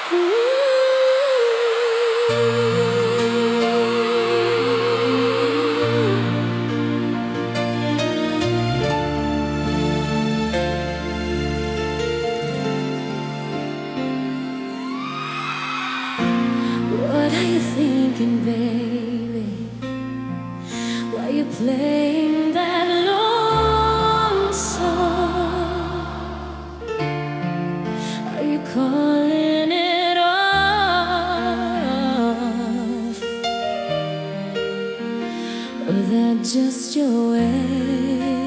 What are you thinking, baby? Why you playing that long song? Are you calling it off? Or that just your way?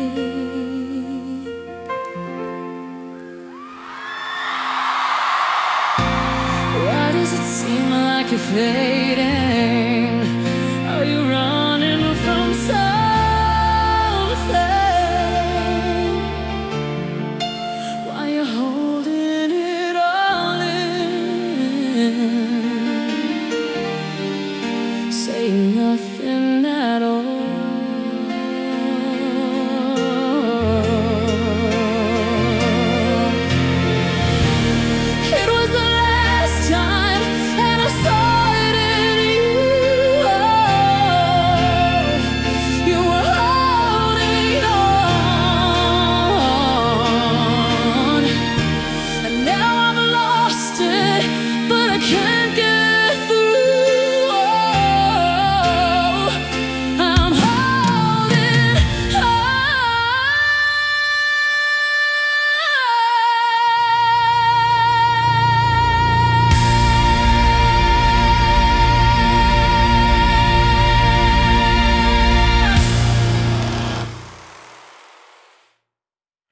Why does it seem like you're fading?